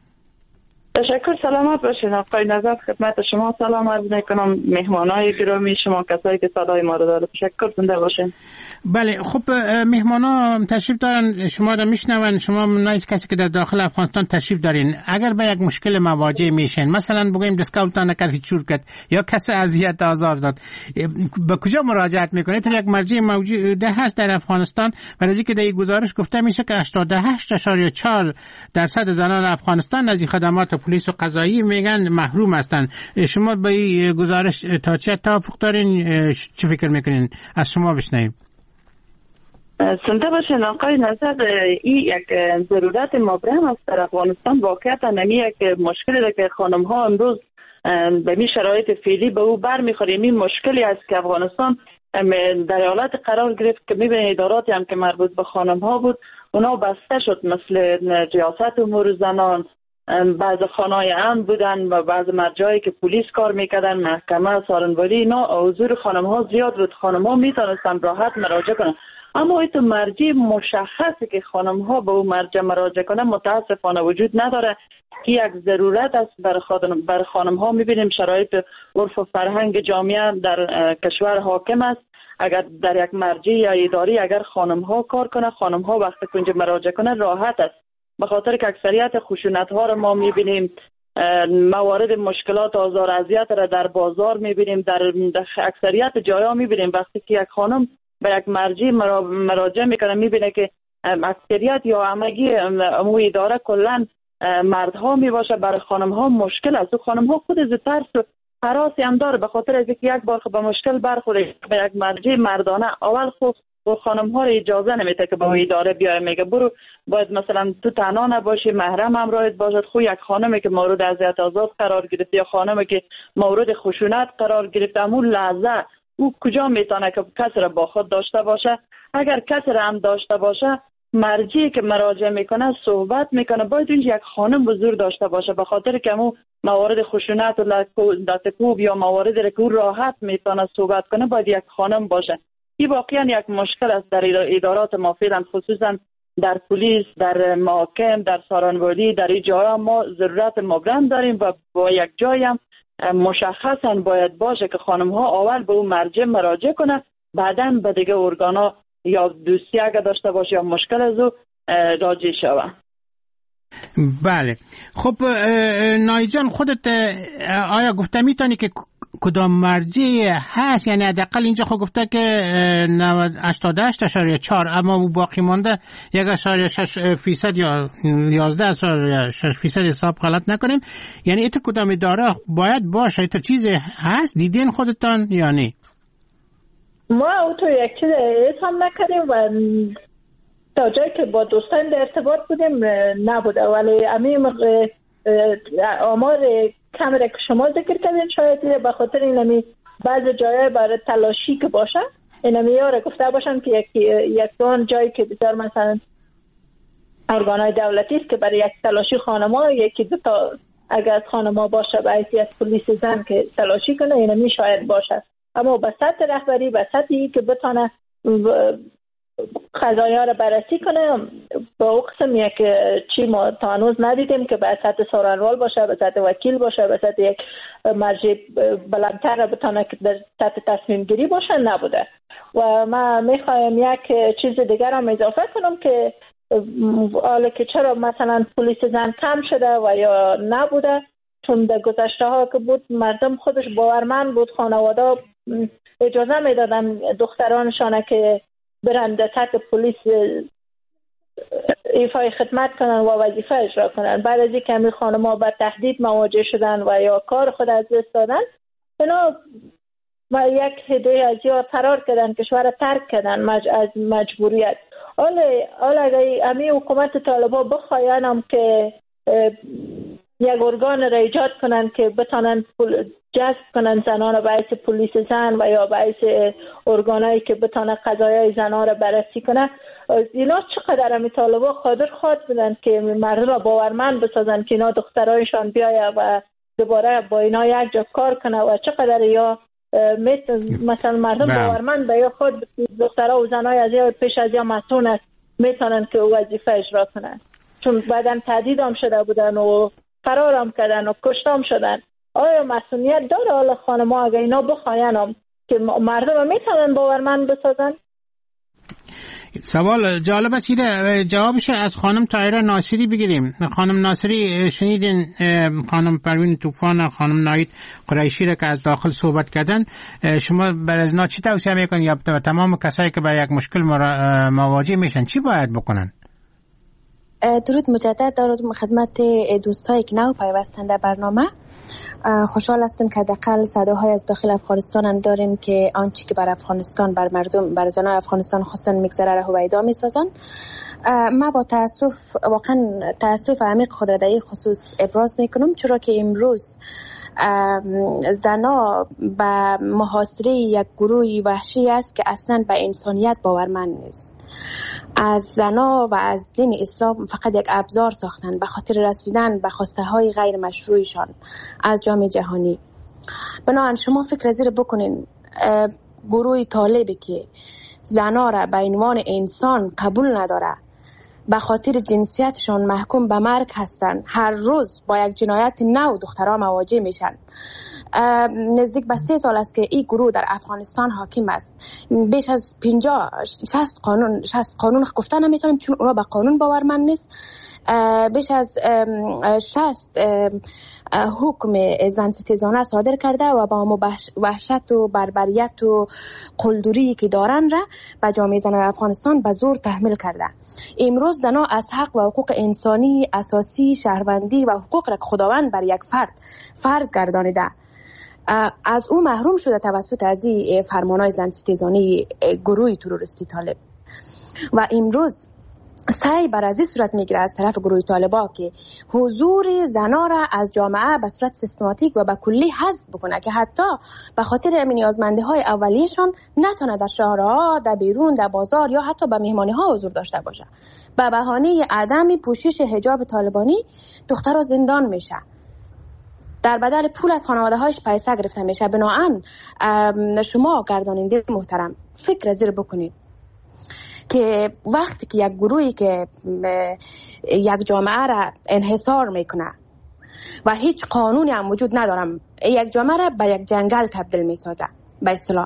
تشکر. سلامت باشین. آقای نظر خدمت شما سلام عرض میکنم، مهمانای گرامی شما، کسایی که صدای ما رو داره. تشکر. زنده باشین. بله خب مهمانا تشریف دارن، شما رو میشنون. شما نایز کسی که در داخل افغانستان تشریف دارین، اگر به یک مشکل مواجه میشین، مثلا بگیم دسکاولتان کسی چور کرد یا کسی اذیت آزار داد، به کجا مراجعت میکنید؟ یک مرجع موجوده هست در افغانستان؟ برای اینکه در این گزارش گفته میشه که هشتاد و هشت اشاریه چهار درصد زنان افغانستان از این خدمات پلیس و قضایی میگن محروم هستن. شما به این گزارش تا چه توافق دارین؟ چه فکر میکنین؟ از شما بشنویم. زنده باشین آقای نظر. این یک ضرورت مبرم است در افغانستان. واقعا نمی یک مشکلی که خانم ها امروز به می شرایط فعلی به او بر میخوریم. این مشکلی است که افغانستان در حالت قرار گرفت که میبینید اداراتی هم که مربوط به خانم ها بود اونا بسته شد، مثل ریاست امور زنان، بعض خانه‌های امن بودن و بعض مرجعی که پلیس کار میکردن، محکمه، سارنواری، اینا حضور خانم ها زیاد بود. خانم ها میتونستن راحت مراجعه کنن. اما این تو مرجع مشخصی که خانم ها به اون مرجع مراجعه کنه متاسفانه وجود نداره که یک ضرورت است برای خانم بر خانم ها. میبینیم شرایط عرف و فرهنگ جامعه در کشور حاکم است. اگر در یک مرجع یا اداری اگر خانم ها کار کنه، خانم ها وقتی که اونجا مراجعه کنه راحت است، به خاطر که اکثریت خشونت ها رو ما میبینیم، موارد مشکلات آزار اذیت را در بازار میبینیم، در اکثریت جایا میبینیم. وقتی که یک خانم به یک مرجع مراجعه میکنه میبینه که اکثریت یا همگی امو اداره کلا مردها میباشه، برای خانم ها مشکل است. و خانم ها خود از ترس و هراسی هم داره، به خاطر از اینکه یک بار به مشکل برخوره به یک مرجع مردانه اول خود و خانم ها را اجازه نمیده که به اداره بیای، میگه برو باید مثلا تو تنها نباشی، محرم همراهت باشد. خو یک خانمی که مورد اذیت آزاد قرار گرفت یا خانمی که مورد خشونت قرار گرفت، همون لحظه او کجا میتونه که کسی را با خود داشته باشه؟ اگر کسی را هم داشته باشه، مرجعی که مراجعه میکنه صحبت میکنه باید اونجا یک خانم حضور داشته باشه، به خاطر که مو موارد خشونت و لطکوب یا موارد که راحت میتونه صحبت کنه باید یک خانم باشه. این واقعا یک مشکل است در ادارات ما فعلا، خصوصا در پلیس، در محاکم، در سارانوالی، در این جاها ما ضرورت مبرم داریم و با یک جایی هم مشخصا باید باشه که خانم ها اول به اون مرجع مراجعه کنه، بعداً به دیگه ارگانا یا دوستی اگه داشته باشه یا مشکل از او راجع شوه. بله. خب نایی جان، خودت آیا گفته میتونی که کدام مرجع هست؟ یعنی حداقل اینجا خود گفته که هشتاد و هشت اشاریه چهار، اما باقی مانده یک اشاریه شش فیصد یا یازده اشاریه شش فیصد حساب غلط نکنیم. یعنی ایت کدام اداره باید باشه؟ ایت چیز هست دیدین خودتان یا نه؟ ما او تو یک چیز هم نکردیم و تا جایی که با دوستان در ارتباط بودیم نبوده، ولی امیم آمار کمره که شما ذکر کردین شاید به خاطر اینمی بعض جایه برای تلاشی که باشه اینمی ها را گفته باشن که یک یک دون جایی که بسیار مثلا ارگانهای دولتی است که برای یک تلاشی خانما یکی دو تا اگر از خانما باشه به حیثیت پلیس زن که تلاشی کنه اینمی شاید باشه، اما به سطح رهبری به سطحی که بتونه قضایا رو بررسی کنه با او قسم یک چی ما تا هنوز ندیدیم که به سطح سارنوال باشه، به سطح وکیل باشه، به سطح یک مرجع بلندتر رو بتونه که در سطح تصمیم گیری باشه نبوده. و من میخوایم یک چیز دیگر هم اضافه کنم که حالا که چرا مثلا پلیس زن کم شده و یا نبوده، چون در گذشته ها که بود مردم خودش باورمند بود، خانواده اجازه میدادن دخترانشانه که برن در سطح پلیس ایفای خدمت کنن و وظیفه اجرا کنن. بعد از اینکه همین خانم‌ها با تهدید مواجه شدن و یا کار خود از دست دادن، اینا و یک هده از یا فرار کردن، کشور ترک کردن مج... از مجبوریت. حالا حالا اگر همین حکومت طالبان بخواین هم که یک ارگان را ایجاد کنن که بتانن جذب کنن زنان به حیث پلیس زن و یا به حیث ارگانایی که بتانن قضایای زنان را بررسی کنن، اینا چقدر همی طالبا قادر خواهد بودن که مردم را باورمند بسازن که اینا دخترایشان بیاید و دوباره با اینا یک جا کار کنه و چقدر یا مثلا مردم باورمند به یا خود دخترها و زنای از یا پیش از یا مسئول است میتونن که وظیفه اجرا کنن، چون بعدن تهدید هم شده بودن و فرار هم کردن و کشتام شدن. آیا مسئولیت داره حالا خانم‌ها اگه اینا بخواین هم که مردم میتونن باورمند بسازن؟ سوال جالب است. جوابش از خانم طاهره ناصری بگیریم. خانم ناصری شنیدین خانم پروین طوفان، خانم ناهید قریشی را که از داخل صحبت کردن، شما بر از اینا چی توصیه میکنید یا تمام کسایی که با یک مشکل مواجه میشن چی باید بکنن؟ درود مجدد دارم خدمت دوستایی که نو پیوستن در برنامه. خوشحال هستم که حداقل صداهای از داخل افغانستان هم داریم که آنچه که بر افغانستان، بر مردم، بر زنان افغانستان خصوصا میگذره را هویدا میسازن. من با تاسف، واقعا تاسف عمیق خود را در این خصوص ابراز میکنم، چرا که امروز زنا به محاصره یک گروه وحشی است که اصلا به انسانیت باورمند نیست. از زنا و از دین اسلام فقط یک ابزار ساختن به خاطر رسیدن به خواسته های غیر مشروعشان از جامعه جهانی. بنابراین شما فکر زیر بکنین گروه طالبی که زنا را به عنوان انسان قبول نداره، به خاطر جنسیتشان محکوم به مرگ هستند. هر روز با یک جنایت نو دخترها مواجه میشن. نزدیک به سه سال است که این گروه در افغانستان حاکم است. بیش از پنجاه شصت قانون شصت قانون گفته نمیتونیم چون اونا به قانون باورمند نیست. بیش از شصت حکم زن ستیزانه صادر کرده و با ما وحشت و بربریت و قلدری که دارن را به جامعه زنان افغانستان به زور تحمیل کرده. امروز زنان از حق و حقوق انسانی اساسی، شهروندی و حقوق را خداوند بر یک فرد فرض گردانیده از او محروم شده توسط از این فرمانهای زن ستیزانی گروه تروریستی طالب. و امروز سعی بر از این صورت میگیره از طرف گروه طالبا که حضور زنا را از جامعه به صورت سیستماتیک و به کلی حذف بکنه که حتی به خاطر نیازمندی های اولیه‌شان نتونه در شهرها، در بیرون، در بازار یا حتی به مهمانی ها حضور داشته باشه. به بهانه عدم پوشش حجاب طالبانی دخترها زندان میشه، در بدل پول از خانواده هایش پیسه گرفته میشه. بنابراین شما گرداننده محترم فکر زیر بکنید که وقتی که یک گروهی که یک جامعه را انحصار میکنه و هیچ قانونی هم وجود ندارم، یک جامعه را به یک جنگل تبدیل میسازه به اصطلاح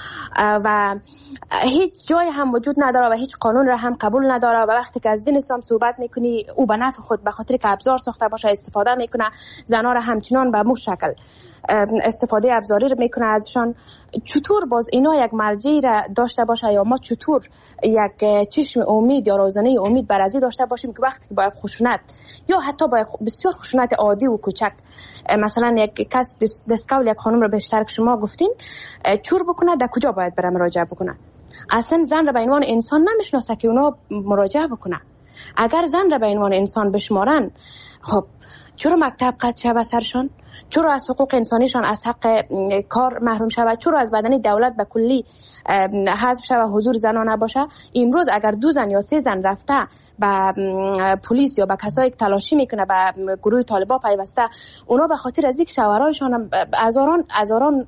و هیچ جای هم وجود نداره و هیچ قانون را هم قبول نداره و وقتی که از دین اسلام صحبت میکنی او به نفع خود به خاطر که ابزار ساخته باشه استفاده میکنه، زنها را همچنان به مو شکل استفاده ابزاری رو میکنه ازشان. چطور باز اینا یک مرجعی را داشته باشه یا ما چطور یک چشم امید یا روزنه امید بر ازی داشته باشیم که وقتی که با یک خشونت یا حتی با بسیار خشونت عادی و کوچک، مثلا یک کس دستکول یک خانم رو به اشتراک شما گفتین چور بکنه، در کجا باید بره مراجعه بکنه؟ اصلا زن را به عنوان انسان نمیشناسه که اونا مراجعه بکنه. اگر زن را به عنوان انسان بشمارن، خب چرا مکتب قطع شود سرشان؟ چرا از حقوق انسانیشان از حق کار محروم شود؟ چرا از بدن دولت به کلی حذف شود، حضور زنان نباشه؟ امروز اگر دو زن یا سه زن رفته به پلیس یا به کسایی که تلاشی میکنه به گروه طالبا پیوسته، اونا به خاطر از اینکه شوهرایشان هزاران هزاران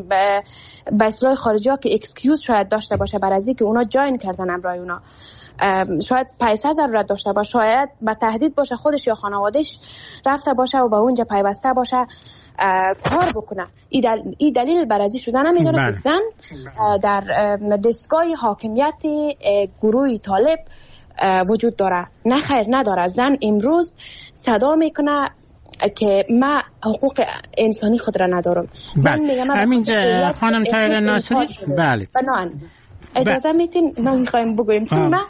به اصطلاح خارجی ها که اکسکیوز شاید داشته باشه بر از اینکه اونا جاین کردن امرای اونا، شاید پیسه ضرورت داشته باشه، شاید به تهدید باشه خودش یا خانوادهش رفته باشه و به اونجا پیوسته باشه کار بکنه. این دل... دلیل برازی شدن نمیداره که زن در دستگاه حاکمیت گروه طالب وجود داره. نه خیر نداره. زن امروز صدا میکنه که ما حقوق انسانی خود را ندارم. زن میگه من همینجا خانم طاهره ناصری بله بنان اجازه میتین ما میخوایم بگویم چون ما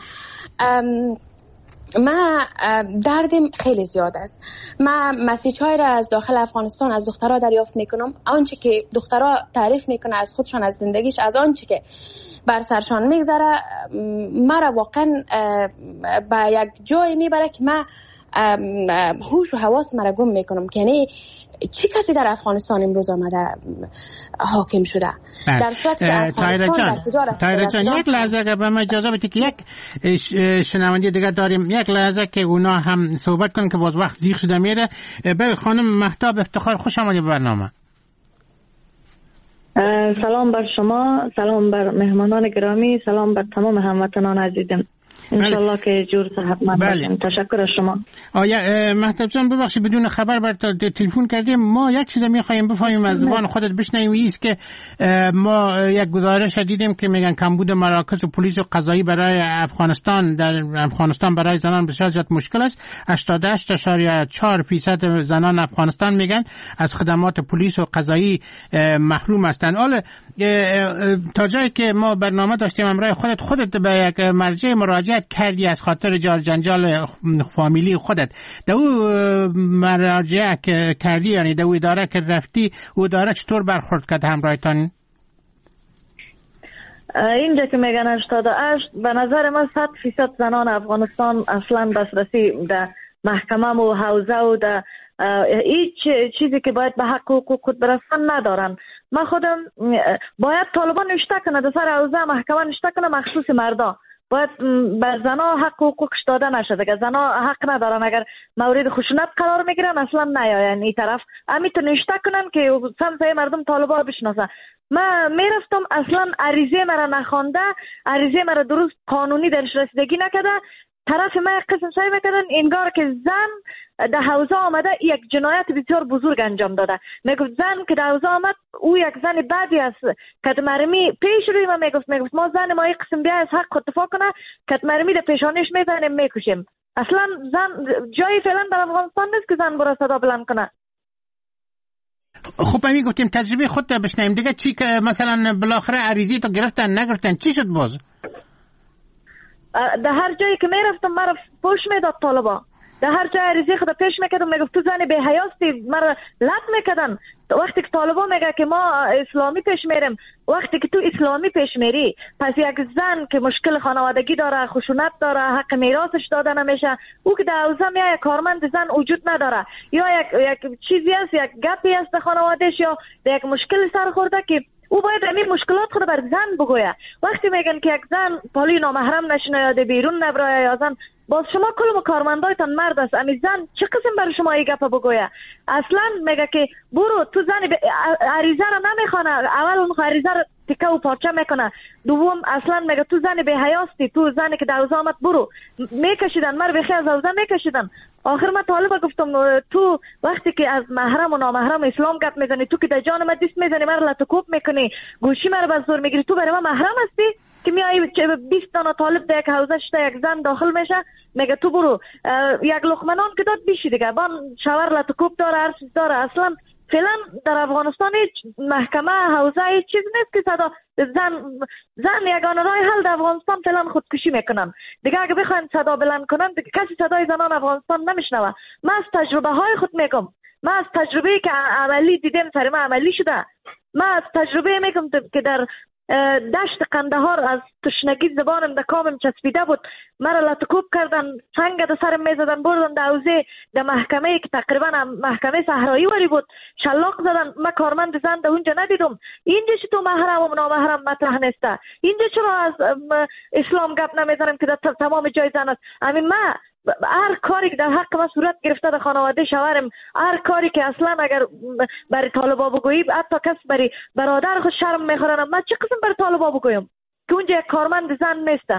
ما دردم خیلی زیاد است. ما مسیج های را از داخل افغانستان از دخترها دریافت میکنم، آنچه که دخترها تعریف میکنه از خودشان از زندگیش، از آنچه که بر سرشان میگذره، مرا واقعا به یک جای میبره که من هوش و حواس مرا گم میکنم که یعنی چی کسی در افغانستان امروز آمده حاکم شده. در صورت که افغانستان تایره جان یک لحظه اگر به من اجازه بدید که یک شنونده دیگه داریم، یک لحظه که اونا هم صحبت کنن که باز وقت زیغ شده میره. بله خانم مهتاب افتخار، خوش آمدید به برنامه. سلام بر شما، سلام بر مهمانان گرامی، سلام بر تمام هموطنان عزیزم. انشالله که جور صحت من باشیم. تشکر از شما. آیا مهتاب جان ببخشید بدون خبر بر تلفن کردیم. ما یک چیز میخوایم بفهمیم از زبان خودت بشنویم، است که ما یک گزارش دیدیم که میگن کمبود مراکز و پلیس و قضایی برای افغانستان در افغانستان برای زنان بسیار زیاد مشکل است. هشتاد و هشت اشاریه چهار درصد زنان افغانستان میگن از خدمات پلیس و قضایی محروم هستند. حالا تا جایی که ما برنامه داشتیم امروز خودت خودت به یک مرجع مراجعه کردی از خاطر جار جنجال فامیلی خودت، دو مراجعه کردی، یعنی دو اداره که رفتی او اداره چطور برخورد کرد همراهتان؟ اینجا که میگن هشتاد و هشت، به نظر من صد فیصد زنان افغانستان اصلا دسترسی در محکمه و حوزه و در هیچ چیزی که باید به حق و حقوق خود برسن ندارن. من خودم باید طالبان نشته کنه در سر حوزه محکمه نشته کنه مخصوص مردا. باید بر زنا حق و حقوقش داده نشده که زنا حق ندارن اگر مورد خشونت قرار میگیرن اصلا نیاین این طرف امیتو نشته کنن که سمسای مردم طالبا بشناسن. من میرفتم اصلا عریضه مرا نخوانده، عریضه مرا درست قانونی درش رسیدگی نکرده، طرف ما قسم سعی میکردن انگار که زن در حوزه آمده یک جنایت بسیار بزرگ انجام داده. میگفت زن که در حوزه آمد او یک زن بدی است، کت مرمی پیش روی ما میگفت میگفت ما زن ما یک قسم بیا از حق اتفاق کنه کت مرمی در پیشانش میزنیم میکشیم. اصلا زن جایی فعلا در افغانستان نیست که زن برای صدا بلند کنه. خب می گفتیم تجربه خودت بشنیم دیگه، چی که مثلا بالاخره عریضی تو گرفتن نگرفتن چی شد باز؟ در هر جایی که میرفتم مرا پوش میداد طالبا، در هر جای عریضی خود پیش میکردم میگفت تو زن به حیاستی، مرا لط میکردن. وقتی که طالبا میگه که ما اسلامی پیش میریم، وقتی که تو اسلامی پیش میری پس یک زن که مشکل خانوادگی داره، خشونت داره، حق میراثش داده نمیشه، او که در حوزه میای کارمند زن وجود نداره یا یک یک چیزی است، یک گپی است در خانوادهش یا یک مشکل سر خورده که او باید همین مشکلات خود بر زن بگویه. وقتی میگن که یک زن پالی نامحرم نشینه یا بیرون نبره یا زن، باز شما کل کارمندایتان مرد است، امی زن چه قسم برای شما این گپ بگویه؟ اصلا میگه که برو تو زن ب... عریضه رو نمیخوانه، اول اون عریضه رو تکه و پارچه میکنه، دوم اصلا میگه تو زن به حیاستی، تو زنی که در حوزه آمد برو. میکشیدن مر بخی از حوزه میکشیدن. آخر من طالبا گفتم تو وقتی که از محرم و نامحرم اسلام گپ میزنی، تو که در جان من دست میزنی، مر لطکوب میکنی، گوشی مر به زور میگیری، تو برای من محرم هستی که میای بیست تا طالب در یک حوزه شته یک زن داخل میشه، میگه تو برو. یک لقمه نان که داد بیشی دیگه بان شاور لطکوب داره، هر چیز داره. اصلا فعلا در افغانستان هیچ محکمه حوزه هیچ چیز نیست که صدا زن زن یگانه راه حل در افغانستان فعلا خودکشی میکنن دیگه. اگه بخواین صدا بلند کنن کسی صدای زنان افغانستان نمیشنوه. من از تجربه های خود میگم، من از تجربه که عملی دیدم سر من عملی شده، من از تجربه میگم که در دشت قندهار از تشنگی زبانم در کامم چسبیده بود، مرا لطکوب کردن، سنگ در سرم میزدن، بردن در حوزه در محکمه که تقریبا محکمه صحرایی وری بود، شلاق زدن. من کارمند زن در اونجا ندیدم. اینجا چی تو محرم و نامحرم مطرح نیسته؟ اینجا چرا از اسلام گپ نمیزنم که در تمام جای زن است؟ همین من هر کاری که در حق ما صورت گرفته در خانواده شوهرم، هر کاری که اصلا اگر برای طالبا بگویی حتی کس برای برادر خود شرم میخورن، من چه قسم برای طالبا بگویم که اونجا یک کارمند زن نیسته؟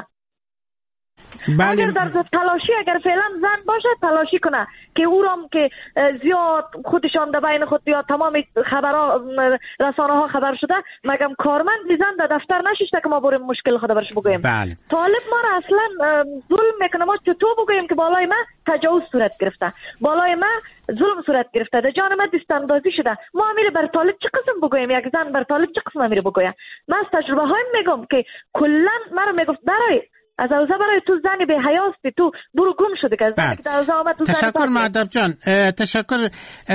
بله. اگر در تلاشی اگر فعلا زن باشه تلاشی کنه که او رام که زیاد خودشان در بین خود یا تمام خبرها رسانه ها خبر شده، مگم کارمند زن در دفتر نشسته که ما بریم مشکل خود برش بگویم. بله. طالب ما را اصلا ظلم میکنه. ما چطور بگویم که بالای ما تجاوز صورت گرفته، بالای ما ظلم صورت گرفته، در جان ما دست اندازی شده، ما امیر بر طالب چه قسم بگویم؟ یک زن بر طالب چه قسم امیر بگویم؟ من از تجربه هایم میگم که کلا مرا میگفت برای از اوزه برای تو زنی به حیاستی، تو برو گم شده که زنی که در اوزه آمد تو زنی. تشکر مهدب جان، تشکر.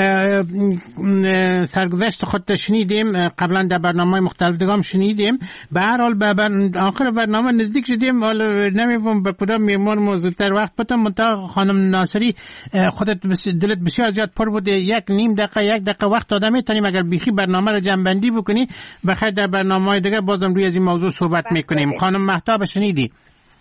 سرگذشت خود شنیدیم، قبلا در برنامه مختلف دیگه شنیدیم. به هر حال به آخر برنامه نزدیک شدیم، حالا نمی‌فهم بر کدام میمون موضوع‌تر وقت بتم. منتها خانم ناصری خودت دلت بسیار زیاد پر بوده، یک نیم دقیقه یک دقیقه وقت داده میتونیم اگر بیخی برنامه رو جنبندی بکنی، بخیر در برنامه‌های دیگه بازم روی از این موضوع صحبت میکنیم. خانم مهتاب شنیدی؟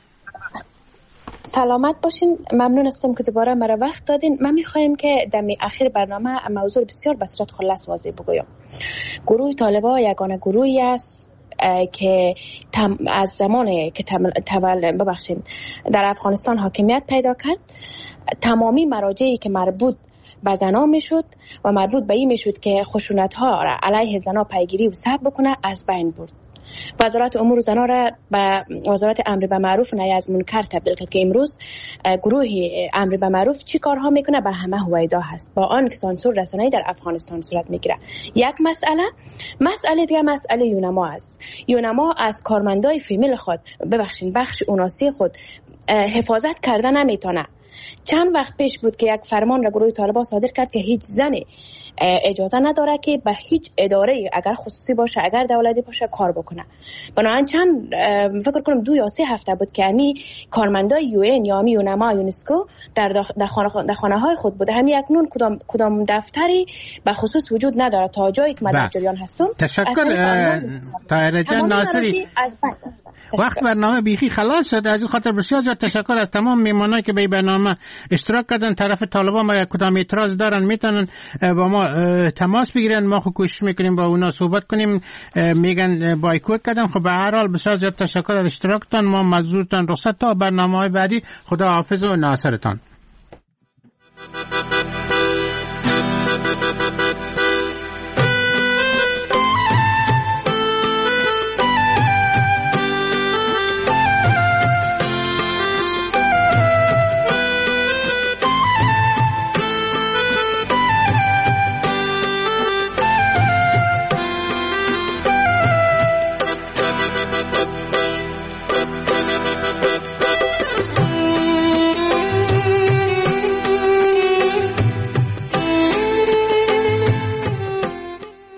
سلامت باشین، ممنون هستم که دوباره مرا وقت دادین. من میخوایم که در اخیر برنامه موضوع بسیار به صورت خلاص واضح بگویم. گروه طالبان یگانه گروهی است که از زمانی که تول ببخشین در افغانستان حاکمیت پیدا کرد، تمامی مراجعی که مربوط به زنا میشد و مربوط به این میشد که خشونت ها را علیه زنا پیگیری و ثبت بکنه از بین برد. وزارت امور زنان را به وزارت امر به معروف و نهی از منکر تبدیل کرد که امروز گروه امر به معروف چی کارها میکنه به همه هویدا هست، با آن که سانسور رسانه‌ای در افغانستان صورت میگیره. یک مسئله مسئله دیگه مسئله یونما است. یونما از کارمندای فیمیل خود ببخشید بخش اوناسی خود حفاظت کردن نمیتونه. چند وقت پیش بود که یک فرمان را گروه طالبان صادر کرد که هیچ زنی اجازه نداره که به هیچ اداره اگر خصوصی باشه اگر دولتی باشه کار بکنه. بنابراین چند فکر کنم دو یا سه هفته بود که امی کارمندای یو ان یا امی یونما یونسکو در در خانه در خانه های خود بوده. همین اکنون کدام کدام دفتری به خصوص وجود نداره تا جایی که من در جریان هستم. تشکر طاهره جان ناصری. وقت برنامه بیخی خلاص شد. از این خاطر بسیار زیاد تشکر از تمام میمانایی که به این برنامه اشتراک کردن. طرف طالبان ما یک کدام اعتراض دارن میتونن با ما تماس بگیرن، ما خود کوشش میکنیم با اونا صحبت کنیم. میگن بایکوت کردن. خب به هر حال بسیار زیاد تشکر از اشتراکتان. ما مزورتان رخصت تا برنامه‌های بعدی. خدا حافظ و ناصرتان.